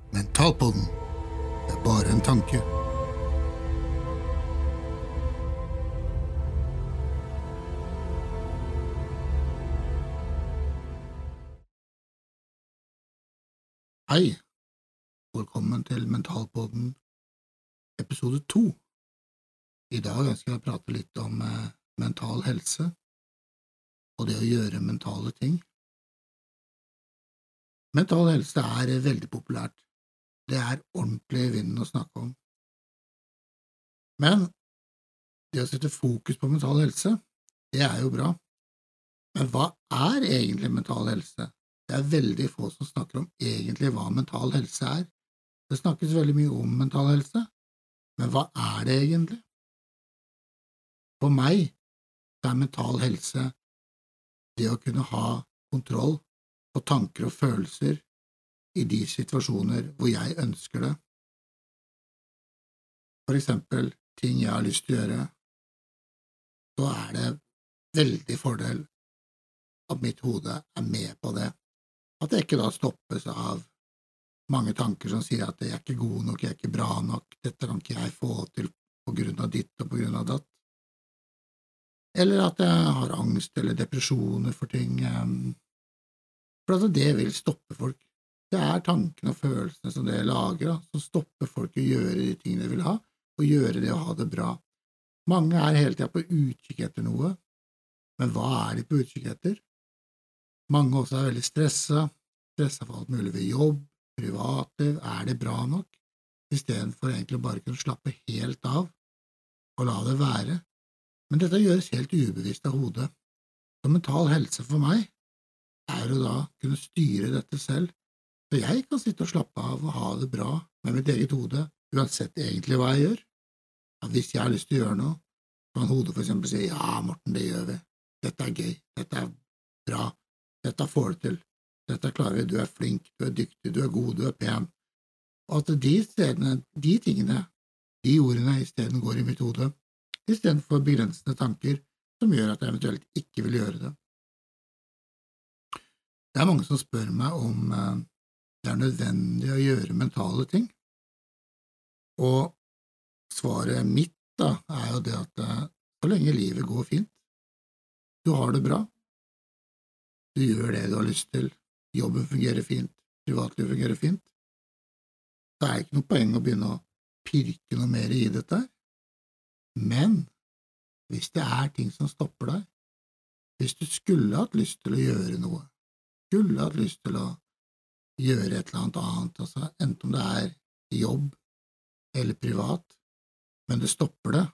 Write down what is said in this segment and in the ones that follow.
Mentalpodden er bare en tanke. Hei, velkommen til Mentalpodden episode 2. I dag ønsker jeg å prate litt om mental helse og det å gjøre mentale ting. Mental helse er veldig populært. Det er ordentlig i vinden å snakke om. Men det å sette fokus på mental helse, det er jo bra. Men hva er egentlig mental helse? Det er veldig få som snakker om egentlig hva mental helse er. Det snakkes veldig mye om mental helse, men hva er det egentlig? For meg er mental helse det å kunne ha kontroll på tanker og følelser i de situasjoner hvor jeg ønsker det. For eksempel ting jeg har lyst til å gjøre, så er det veldig fordel at mitt hode er med på det. At jeg ikke da stoppes av mange tanker som sier at jeg er ikke god nok, jeg er ikke bra nok, dette kan ikke jeg få til på grunn av ditt og på grunn av datt. Eller at jeg har angst eller depresjoner for ting. For at det vil stoppe folk. Det er tankene og følelsene som det lager, som stopper folk å gjøre de tingene de vil ha, og gjøre det å ha det bra. Mange er hele tiden på utkikk etter noe, men hva er de på utkikk etter? Mange også er veldig stresset for alt mulig ved jobb, privatliv, er det bra nok, i stedet for egentlig bare kunne slappe helt av og la det være. Men dette gjøres helt ubevisst av hodet. Så mental helse for meg er å da kunne styre dette selv, så jeg kan sitte og slappe av og ha det bra med mitt eget hode, uansett egentlig hva jeg gjør. Ja, hvis jeg har lyst til å gjøre noe, kan hodet for eksempel si, ja, Morten, det gjør vi. Dette er gøy, dette er bra, dette får du til, dette klarer vi, du er flink, du er dyktig, du er god, du er pen. Og at de stedene, de tingene, de ordene i stedet går i mitt hode, i stedet for begrensende tanker som gjør at jeg eventuelt ikke vil gjøre det. Det er mange som spør meg om det er nødvendig å gjøre mentale ting, og svaret mitt da er jo det at så lenge livet går fint, du har det bra, du gjør det du har lyst til, jobben fungerer fint, privatlivet fungerer fint, så er det ikke noe poeng å begynne å pirke noe mer i dette. Men hvis det er ting som stopper deg, hvis du skulle hatt lyst til å gjøre noe, skulle hatt lyst til å gjøre et eller annet, altså enten om det er jobb eller privat, men det stopper det,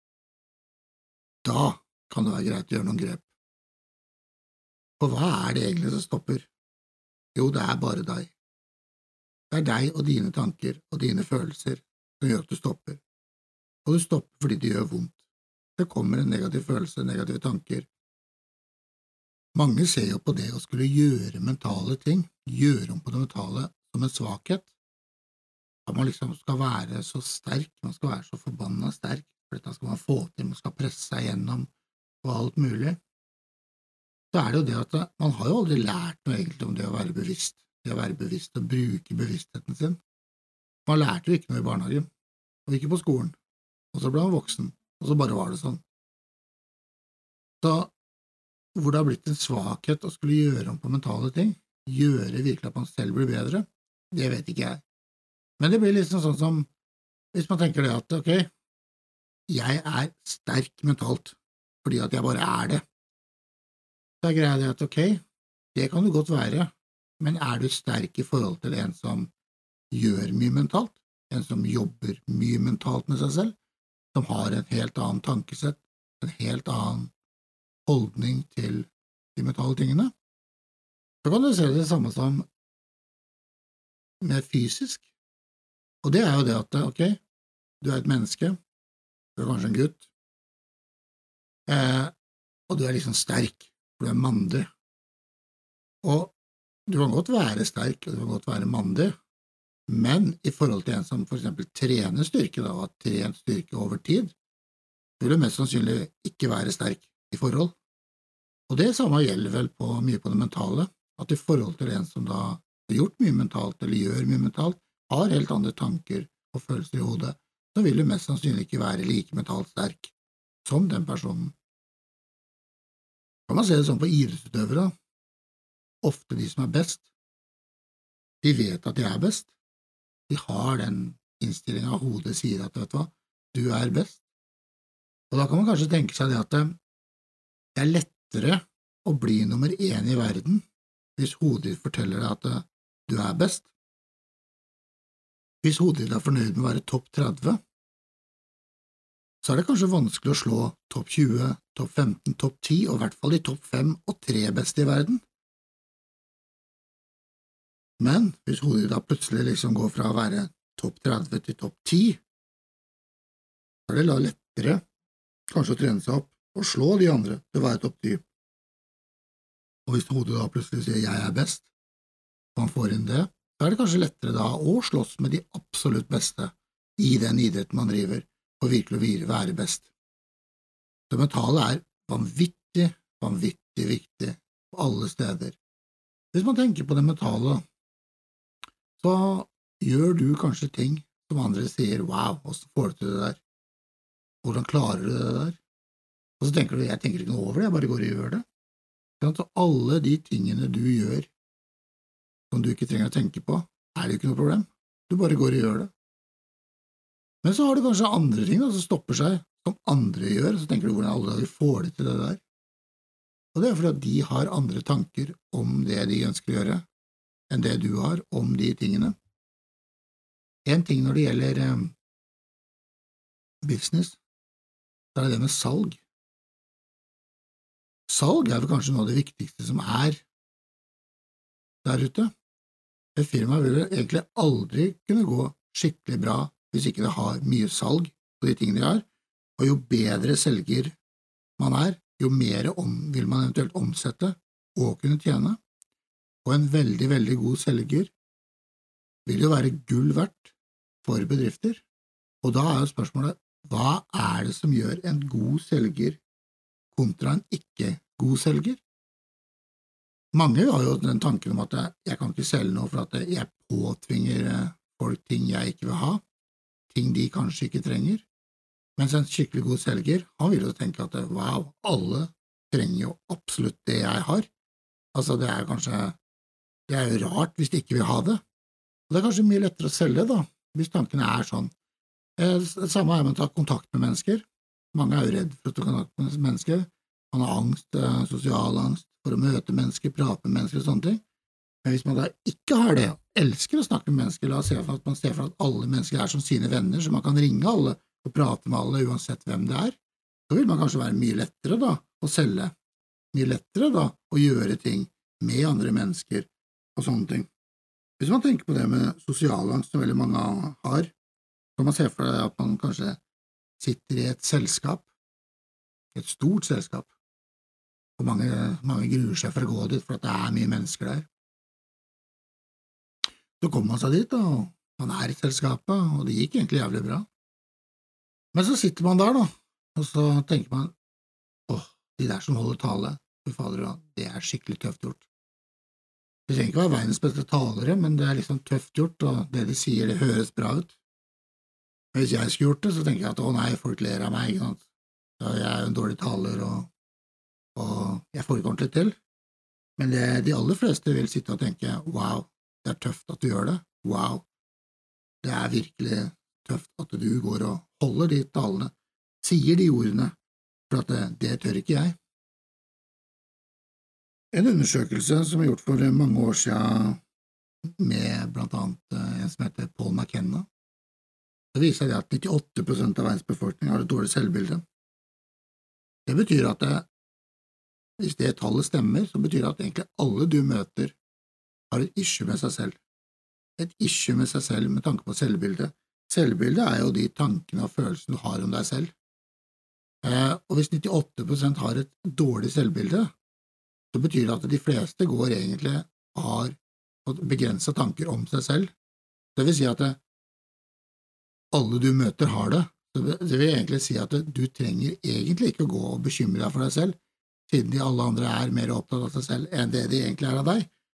da kan det være greit å gjøre noen grep. For hva er det egentlig som stopper? Jo, det er bare deg. Det er deg og dine tanker og dine følelser som gjør at du stopper. Og du stopper fordi det gjør vondt. Det kommer en negativ følelse, negative tanker. Mange ser jo på det å skulle gjøre mentale ting, gjøre om på det mentale som en svakhet. At man liksom skal være så sterk, man skal være så forbannet sterk, for dette skal man få til, man skal presse seg gjennom og alt mulig. Så er det jo det at man har jo aldri lært noe egentlig om det å være bevisst og bruke bevisstheten sin. Man lærte jo ikke noe i barnehagen, og ikke på skolen, og så ble man voksen, og så bare var det sånn. Så hvor det har blitt en svakhet å skulle gjøre om på mentale ting, gjøre virkelig at man selv blir bedre, det vet ikke jeg. Men det blir liksom sånn som, hvis man tenker det at, ok, jeg er sterk mentalt, fordi at jeg bare er det. Da greier det at, ok, det kan du godt være, men er du sterk i forhold til en som gjør mye mentalt, en som jobber mye mentalt med seg selv, som har en helt annen tankesett, en helt annen holdning til de mentale tingene, så kan du se det samme som med fysisk. Og det er jo det at, ok, du er et menneske, du er kanskje en gutt, og du er liksom sterk, for du er mandig. Og du kan godt være sterk, og du kan godt være mandig, men i forhold til en som for eksempel trener styrke, da, og har trent styrke over tid, vil du mest sannsynlig ikke være sterk i forhold. Og det samme gjelder vel mye på det mentale, at i forhold til en som da har gjort mye mentalt, eller gjør mye mentalt, har helt andre tanker og følelser i hodet, så vil du mest sannsynlig ikke være like mentalt sterk som den personen. Kan man se det sånn på idrettsutøvere, ofte de som er best, de vet at de er best, de har den innstillingen av hodet sier at, vet du hva, du er best. Og da kan man kanskje tenke seg det at det er lettere å bli nummer 1 i verden hvis hodet ditt forteller deg at du er best. Hvis hodet ditt er fornøyd med å være topp 30, så er det kanskje vanskelig å slå topp 20, topp 15, topp 10, og i hvert fall de topp 5 og 3 beste i verden. Men hvis hodet ditt da plutselig liksom går fra å være topp 30 til topp 10, så er det da lettere kanskje å trene seg opp og slå de andre til å være topp 10. Og hvis hodet da plutselig sier jeg er best, og han får inn det, så er det kanskje lettere da å slåss med de absolutt beste i den idretten man driver, og virkelig være best. Det mentale er vanvittig, vanvittig viktig på alle steder. Hvis man tenker på det mentale, så gjør du kanskje ting som andre sier, wow, hvordan får du til det der? Hvordan klarer du det der? Og så tenker du, jeg tenker ikke noe over det, jeg bare går og gjør det. Så alle de tingene du gjør som du ikke trenger å tenke på, er det jo ikke noe problem. Du bare går og gjør det. Men så har du kanskje andre ting som stopper seg, som andre gjør, og så tenker du hvordan alle dager får de til det der. Og det er fordi at de har andre tanker om det de ønsker å gjøre, enn det du har om de tingene. En ting når det gjelder business, så er det med salg. Salg er vel kanskje noe av det viktigste som er der ute. Et firma vil egentlig aldri kunne gå skikkelig bra hvis ikke det har mye salg på de tingene de har, og jo bedre selger man er, jo mer vil man eventuelt omsette og kunne tjene. Og en veldig, veldig god selger vil jo være gull verdt for bedrifter, og da er jo spørsmålet, hva er det som gjør en god selger kontra en ikke god selger? Mange har jo den tanken om at jeg kan ikke selge noe for at jeg påtvinger folk ting jeg ikke vil ha, ting de kanskje ikke trenger, mens en skikkelig god selger, han vil jo tenke at wow, alle trenger jo absolutt det jeg har. Altså det er jo rart hvis de ikke vil ha det, og det er kanskje mye lettere å selge da, hvis tankene er sånn. Det samme er med å ta kontakt med mennesker. Mange er jo redd for å ta kontakt med mennesker. Man har angst, sosial angst, for å møte mennesker, prate med mennesker og sånne ting. Men hvis man da ikke har det, elsker å snakke med mennesker, la oss se for at man ser for at alle mennesker er som sine venner, så man kan ringe alle og prate med alle uansett hvem det er, så vil man kanskje være mye lettere da å selge, mye lettere da å gjøre ting med andre mennesker og sånne ting. Hvis man tenker på det med sosial angst som veldig mange har, så kan man se for deg at man kanskje sitter i et selskap, et stort selskap, og mange gruer seg for å gå dit, for at det er mye mennesker der. Så kommer man seg dit, og man er i selskapet, og det gikk egentlig jævlig bra. Men så sitter man der, da, og så tenker man, de der som holder tale, det er skikkelig tøft gjort. Det trenger ikke være verdens beste talere, men det er liksom tøft gjort, og det de sier, det høres bra ut. Men hvis jeg skulle gjort det, så tenker jeg at nei, folk ler av meg, ikke sant? Så jeg er jo en dårlig taler, og jeg får ikke ordentlig til. Men de aller fleste vil sitte og tenke, wow, det er tøft at du gjør det, wow, det er virkelig tøft at du går og holder de talene, sier de ordene, for at det tør ikke jeg. En undersøkelse som er gjort for mange år siden med blant annet en som heter Paul McKenna, det viser at 98% av verdens befolkning har et dårlig selvbilde. Det betyr at hvis det tallet stemmer, så betyr det at egentlig alle du møter har et issue med seg selv. Et issue med seg selv med tanke på selvbildet. Selvbildet er jo de tankene og følelsene du har om deg selv. Og hvis 98% har et dårlig selvbilde, så betyr det at de fleste går egentlig har begrenset tanker om seg selv. Det vil si at alle du møter har det. Det vil egentlig si at du trenger egentlig ikke å gå og bekymre deg for deg selv, siden de alle andre er mer opptatt av seg selv enn det de egentlig er av deg.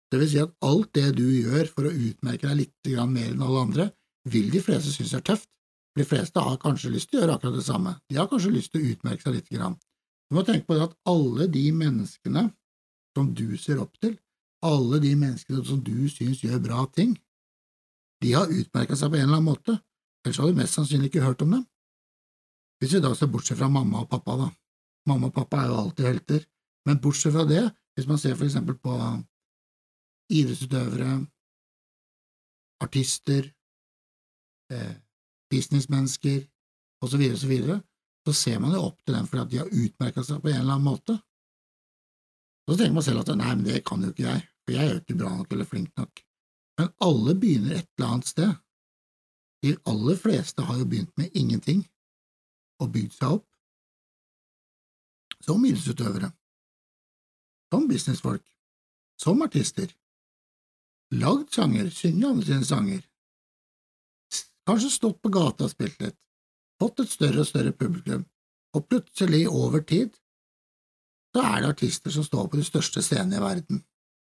Det vil si at alt det du gjør for å utmerke deg litt grann mer enn alle andre, vil de fleste synes tøft. De fleste har kanskje lyst til å gjøre akkurat det samme. De har kanskje lyst til å utmerke seg litt grann. Du må tenke på det at alle de menneskene som du ser opp til, alle de menneskene som du synes gjør bra ting, de har utmerket seg på en eller annen måte, ellers har du mest sannsynlig ikke hørt om dem. Hvis vi da ser bortsett fra mamma og pappa da. Mamma og pappa er jo alltid helter, men bortsett fra det, hvis man ser for eksempel på idrettsutøvere, artister, businessmennesker, og så videre, så ser man jo opp til dem fordi at de har utmerket seg på en eller annen måte. Så tenker man selv at nei, men det kan jo ikke jeg, for jeg er jo ikke bra nok eller flink nok. Men alle begynner et eller annet sted. De aller fleste har jo begynt med ingenting, og bygd seg opp. Som idrettsutøvere, som businessfolk, som artister, lagd sanger, synge andre sine sanger, kanskje stått på gata og spilt litt, fått et større og større publikum, og plutselig over tid, så er det artister som står på de største scenene i verden.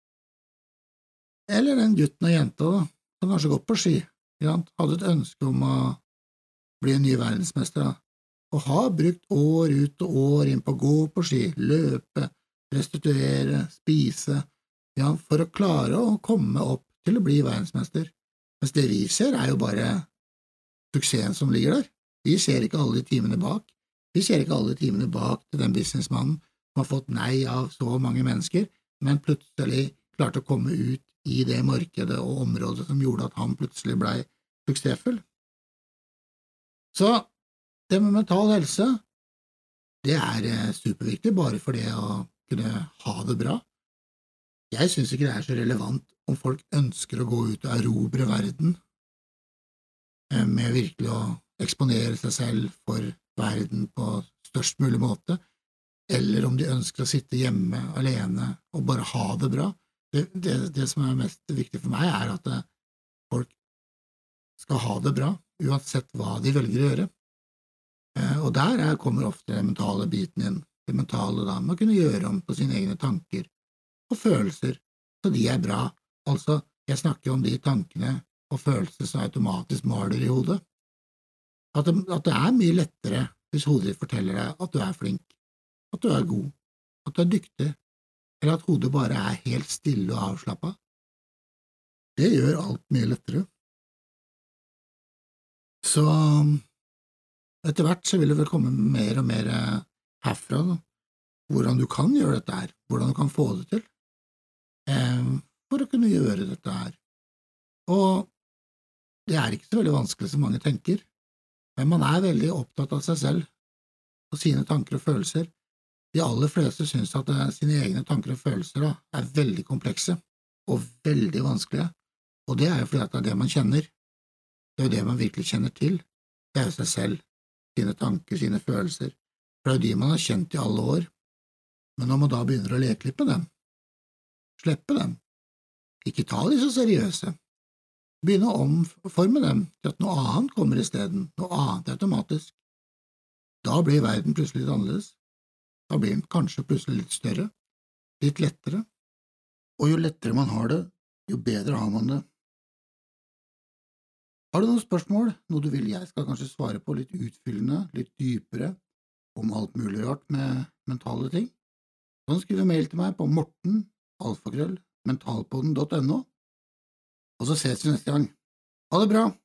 Eller den gutten og jenta da, som kanskje gått på ski, hadde et ønske om å bli en ny verdensmester, da, og har brukt år ut og år inn på å gå på ski, løpe, restituere, spise, for å klare å komme opp til å bli verdensmester. Mens det vi ser er jo bare suksessen som ligger der. Vi ser ikke alle de timene bak. Vi ser ikke alle de timene bak til den businessmannen som har fått nei av så mange mennesker, men plutselig klarte å komme ut i det markedet og området som gjorde at han plutselig ble suksessfull. Så det med mental helse, det er superviktig bare for det å kunne ha det bra. Jeg synes ikke det er så relevant om folk ønsker å gå ut og erobre verden med virkelig å eksponere seg selv for verden på størst mulig måte, eller om de ønsker å sitte hjemme alene og bare ha det bra. Det som er mest viktig for meg er at folk skal ha det bra, uansett hva de velger å gjøre. Og der kommer ofte den mentale biten inn, det mentale da, med å kunne gjøre om på sine egne tanker og følelser, så de er bra. Altså, jeg snakker om de tankene og følelser som automatisk maler i hodet. At det er mye lettere hvis hodet ditt forteller deg at du er flink, at du er god, at du er dyktig, eller at hodet bare er helt stille og avslappet. Det gjør alt mye lettere. Så etter hvert så vil det vel komme mer og mer herfra, da, hvordan du kan gjøre dette her, hvordan du kan få det til, for å kunne gjøre dette her. Og det er ikke så veldig vanskelig som mange tenker, men man er veldig opptatt av seg selv og sine tanker og følelser. De aller fleste synes at sine egne tanker og følelser da, er veldig komplekse og veldig vanskelige, og det er jo fordi at det er det man kjenner. Det er jo det man virkelig kjenner til. Det er jo seg selv, sine tanker, sine følelser. For det er jo de man har kjent i alle år. Men når man da begynner å leke litt med dem, slippe dem, ikke ta de så seriøse, begynne å omforme dem til at noe annet kommer i stedet, noe annet automatisk, da blir verden plutselig litt annerledes. Da blir den kanskje plutselig litt større, litt lettere, og jo lettere man har det, jo bedre har man det. Har du noen spørsmål, noe du vil jeg skal kanskje svare på litt utfyllende, litt dypere, om alt mulig rart med mentale ting? Så skriv mail til meg på morten@mentalpodden.no, og så ses vi neste gang. Ha det bra!